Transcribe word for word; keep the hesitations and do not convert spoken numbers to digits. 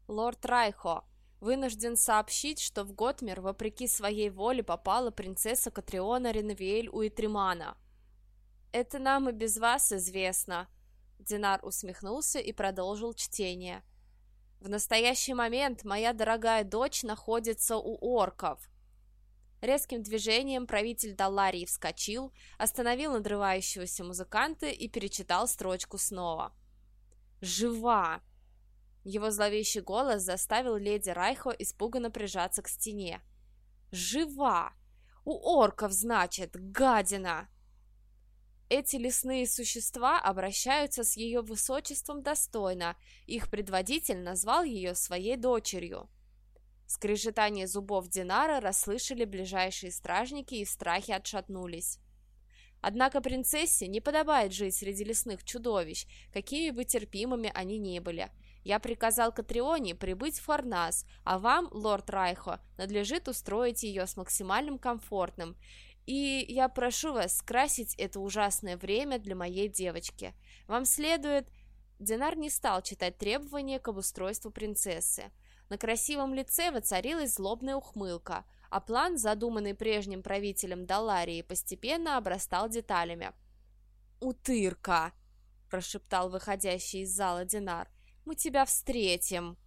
Лорд Райхо, вынужден сообщить, что в Готмер вопреки своей воле попала принцесса Катриона Ренвиэль Уитримана. Это нам и без вас известно. Динар усмехнулся и продолжил чтение. В настоящий момент моя дорогая дочь находится у орков. Резким движением правитель Далларии вскочил, остановил надрывающегося музыканта и перечитал строчку снова. «Жива!» Его зловещий голос заставил леди Райхо испуганно прижаться к стене. «Жива! У орков, значит, гадина!» Эти лесные существа обращаются с ее высочеством достойно, их предводитель назвал ее своей дочерью. Скрежетание зубов Динара расслышали ближайшие стражники и в страхе отшатнулись. Однако принцессе не подобает жить среди лесных чудовищ, какими бы терпимыми они ни были. Я приказал Катрионе прибыть в Фарнас, а вам, лорд Райхо, надлежит устроить ее с максимальным комфортом, и я прошу вас скрасить это ужасное время для моей девочки. Вам следует...» Динар не стал читать требования к обустройству принцессы. На красивом лице воцарилась злобная ухмылка, а план, задуманный прежним правителем Далларии, постепенно обрастал деталями. «Утырка!» – прошептал выходящий из зала Динар. «Мы тебя встретим!»